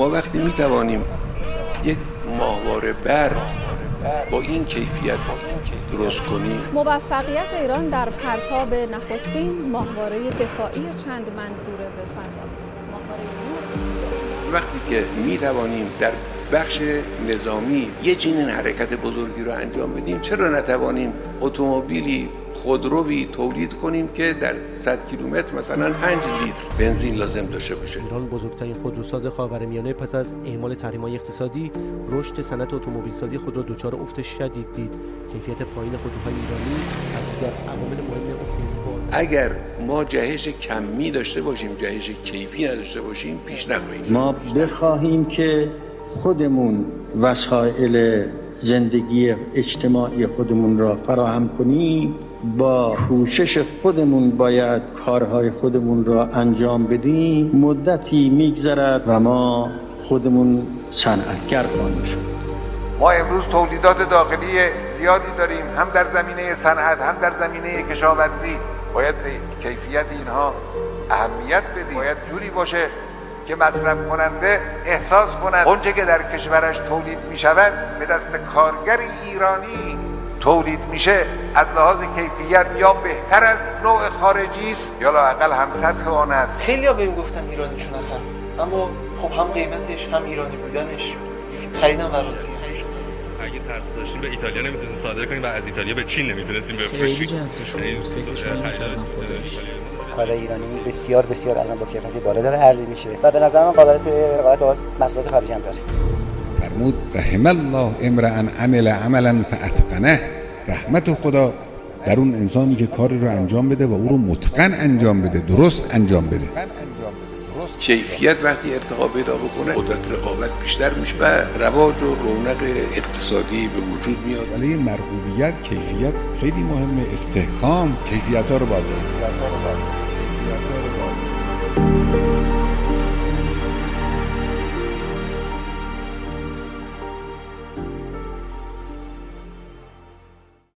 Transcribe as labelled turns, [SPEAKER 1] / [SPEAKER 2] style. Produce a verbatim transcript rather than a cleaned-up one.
[SPEAKER 1] ما وقتی میتوانیم یک ماهواره بر با این کیفیت درست کنیم.
[SPEAKER 2] موفقیت ایران در پرتاب نخستین ماهواره دفاعی چند منظوره به فضا.
[SPEAKER 1] وقتی که میتوانیم در بخش نظامی یه چنین حرکت بزرگی رو انجام بدیم، چرا نتوانیم اتومبیلی خودروی تولید کنیم که در صد کیلومتر مثلا پنج لیتر بنزین لازم داشته باشه.
[SPEAKER 3] ایران بزرگترین خودروساز خاورمیانه پس از اعمال تحریم‌های اقتصادی رشد صنعت اتومبیلسازی خود را دچار افت شدید دید. کیفیت پایین خودروهای ایرانی از دیگر عوامل مهم افت این بازار.
[SPEAKER 1] اگر ما جهش کمی داشته باشیم، جهش کیفی نداشته باشیم، پیش نخواهیم.
[SPEAKER 4] ما بخواهیم که خودمون وسایل زندگی اجتماعی خودمون را فراهم کنیم، با کوشش خودمون باید کارهای خودمون را انجام بدیم. مدتی میگذرد و ما خودمون صنعتگر خواهیم شد.
[SPEAKER 5] ما امروز تولیدات داخلی زیادی داریم، هم در زمینه صنعت هم در زمینه کشاورزی. باید به کیفیت اینها اهمیت بدیم. باید جوری باشه که مصرف کننده احساس کند اونچه که در کشورش تولید می شود به دست کارگر ایرانی تولید میشه از لحاظ کیفیت یا بهتر از نوع خارجی است یا لااقل هم سطح آن است.
[SPEAKER 6] خیلی‌ها بهم گفتن ایرانیشون نخر، اما خب هم قیمتش هم ایرانی بودنش خریدم و راضیه.
[SPEAKER 7] اگه ترس داشتیم به ایتالیا نمیتونستیم صادر کنیم و از ایتالیا به چین نمیتونستیم بفروشیم.
[SPEAKER 8] خیلی جنسشون بود، فکرشون نمی‌کردم خودش.
[SPEAKER 9] کالای ایرانی بسیار بسیار الان با کیفیت بالا داره عرضه میشه و به نظر من قابلیت رقابت با محصولات خارجی هم داره.
[SPEAKER 10] فرمود رحم الله امرأ عمل عملا فاتقنه. رحمت خدا در اون انسانی که کاری رو انجام بده و او رو متقن انجام بده، درست انجام بده.
[SPEAKER 1] کیفیت وقتی ارتقا پیدا بکنه، قدرت رقابت بیشتر میشه و رواج و رونق اقتصادی به وجود میاد.
[SPEAKER 10] مسئله مرغوبیت، کیفیت خیلی مهمه. استحکام کیفیت‌ها رو باید کیفیت‌ها رو باید کیفیت‌ها رو باید